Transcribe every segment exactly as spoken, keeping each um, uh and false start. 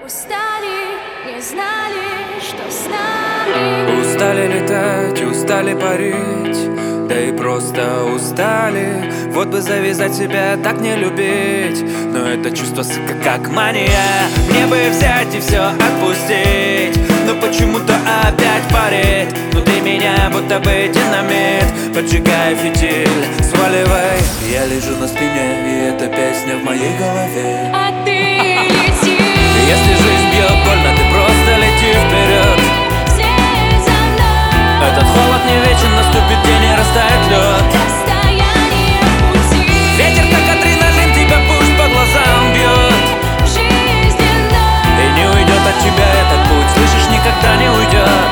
Устали, не знали, что с нами. Устали летать, устали парить, да и просто устали. Вот бы завязать себя, так не любить, но это чувство, сука, как мания. Мне бы взять и все отпустить, но почему-то опять парить. Внутри меня будто бы динамит, поджигая фитиль, сваливай. Я лежу на спине, и эта песня в моей голове. А ты лети. Если жизнь бьет больно, ты просто лети вперед. Вслед за мной. Этот холод не вечен, наступит день и растает лед. Расстояние пути. Ветер как адреналин, тебя пусть по глазам бьет. Жизненно. И не уйдет от тебя этот путь, слышишь, никогда не уйдет.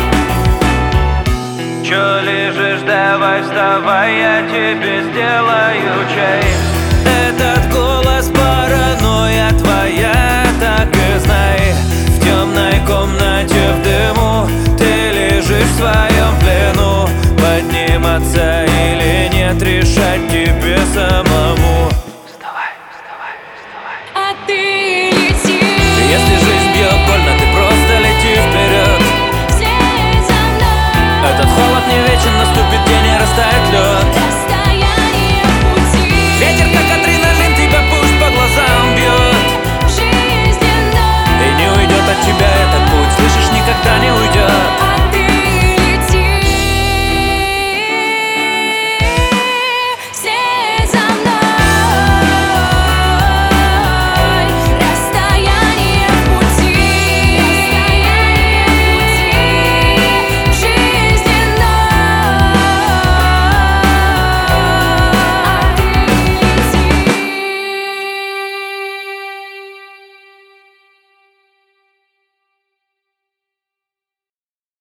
Чё лежишь, давай вставай, я тебе сделаю чай. Этот голос паранойя твоя, так и знай. В темной комнате в дыму ты лежишь в своем плену. Подниматься или нет, решать тебе самому.